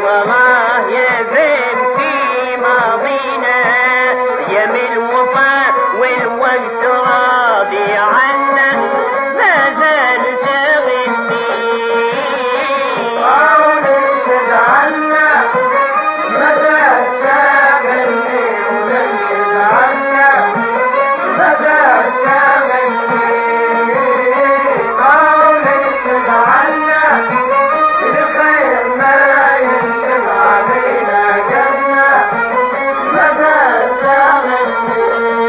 والله يا زين في ماضينا ايام الوفاء والوقت راضي عنا ما زال شاغلني قولك عنا ما زال شاغلني ولك عنا ما زال شاغلني قولك عنا الخير ما ينزل علينا جنة ما زال شاغلني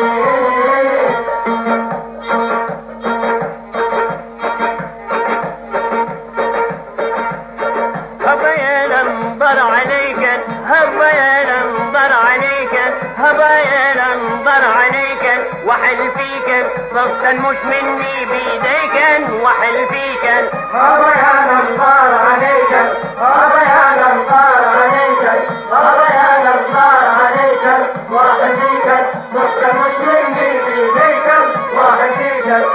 هبا يا لنظر عليك هبا يا لنظر عليك هبا يا لنظر عليك وحل فيك صفا مش مني بيديك وحل فيك هذا يا نظار عليك هذا يا نظار عليك هذا يا نظار عليك واحد فيك مش مني بيديك واحد فيك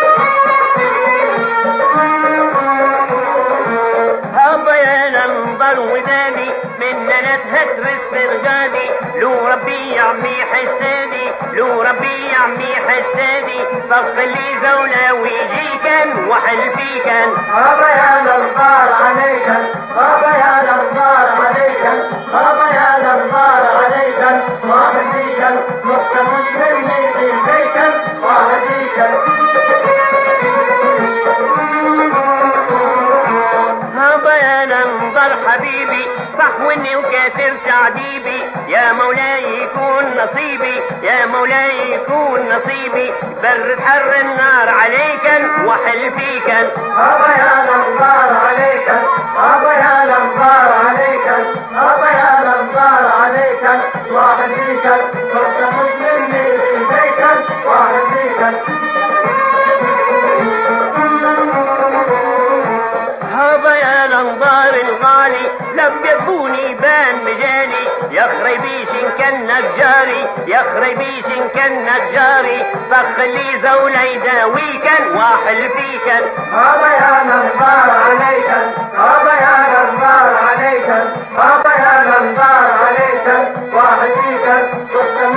هبا يا لنظر وداني من انا تهترس في رجالي لو ربي يعمي حسادي لو ربي يعمي حسادي طف لي زولة ويجيك وحل فيك هذا يا نظار عليك هذا يا نظار عليك هذا يا نظار عليك واحد فيك مش مني بيديك واحد فيك هبا يا لنظر حبيبي صحوني وكاسر تعذيبي يا مولاي يكون نصيبي يا مولاي يكون نصيبي برد حر النار عليك وحل فيك هذا يا نظار عليك هذا يا نظار عليك هذا يا نظار عليك واحد فيك مش مني بيديك واحد فيك هذا يا لنظار الغالي لبقوني بان مجالي يا خريبيش إن كان نجاري يا خريبيش إن كان نجاري فخلي زولة يداويك واحل فيك هذا يا نظار عليك هذا يا نظار عليك هذا يا نظار عليك واحد فيك